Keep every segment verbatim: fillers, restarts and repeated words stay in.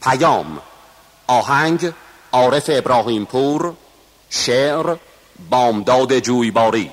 پیام. آهنگ عارف ابراهیم پور. شعر بامداد جویباری.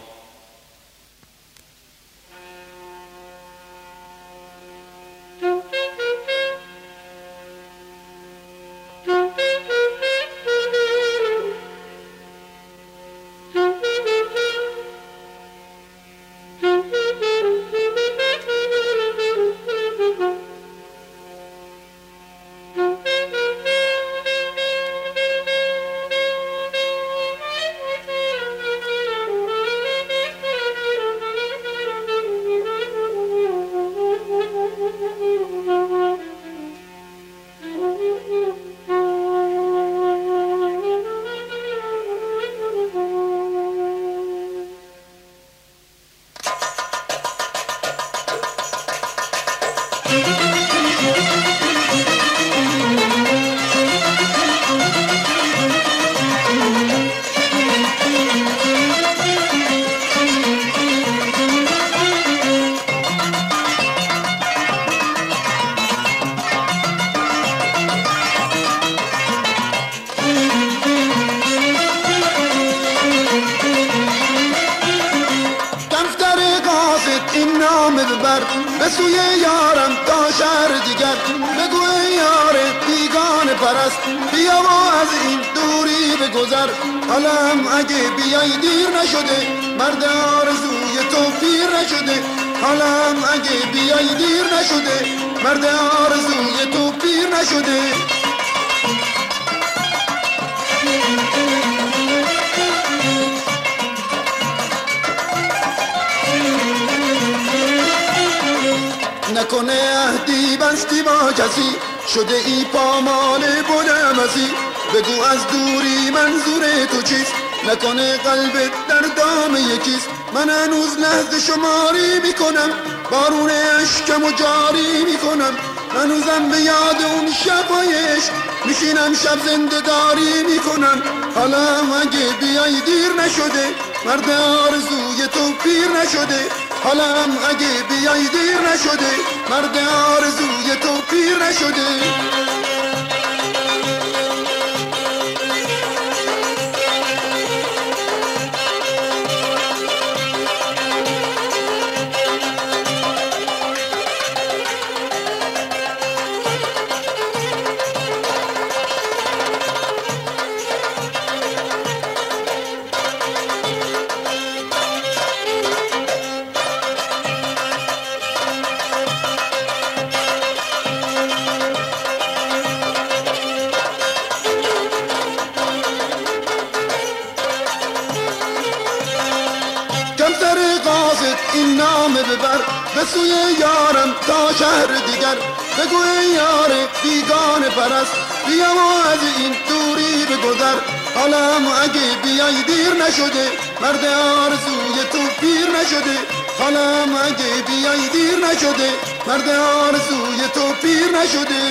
به سوی یارم تا شهر دیگر، بگو ای یار بیگانه پرست، بیا و از این دوری بگذر. حالم اگه بیای دیر نشده، مرد آرزوی تو پیر نشده. حالم اگه بیای دیر نشده، مرد آرزوی تو پیر نشده. نکنه عهدی بستی با کسی، شده ای پامال بلمسی. بگو از دوری منظور تو چیست، نکنه قلبت در دام یکیست. من هنوز لحظه شماری میکنم، بارون اشکم و جاری میکنم. هنوزم به یاد اون شبایش میشینم، شب زنده داری میکنم. حالا اگه بیای دیر نشده، مرد آرزوی تو پیر نشده. حالا اگه بیای دیر نشده، مرد آرزوی تو پیر نشده. این نامه ببر به سوی یارم تا شهر دیگر. بگو ای یار بیگانه پرست، بیا و از این دوری بگذر. حالم اگه بیای دیر نشده، مرد آرزوی تو پیر نشده. حالم اگه بیای دیر نشده، مرد آرزوی تو پیر نشده.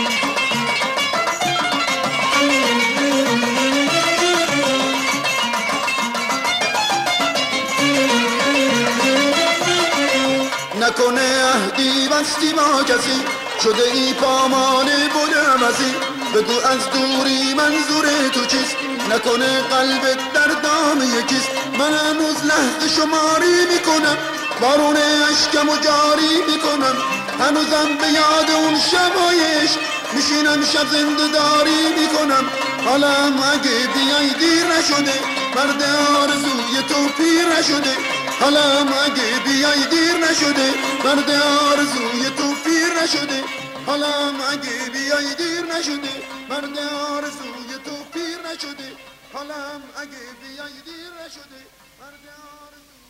نکنه عهدی بستی با کسی، شده ای پامال بلمسی. بگو از دوری منظور تو چیست، نکنه قلبت در دام یکیست. من هنوز لحظه شماری میکنم، بارون اشکم و جاری میکنم. هنوزم به یاد اون شبایش میشینم، شب زنده داری میکنم. حالا اگه بیای دیر نشده، مرد آرزوی تو پیر نشده. حالا اگه بیای دیر نشده، مرد آرزوی تو پیر نشده. حالا اگه بیای دیر نشده، مرد آرزوی تو پیر نشده. حالا اگه بیای دیر نشده، مرد آرزوی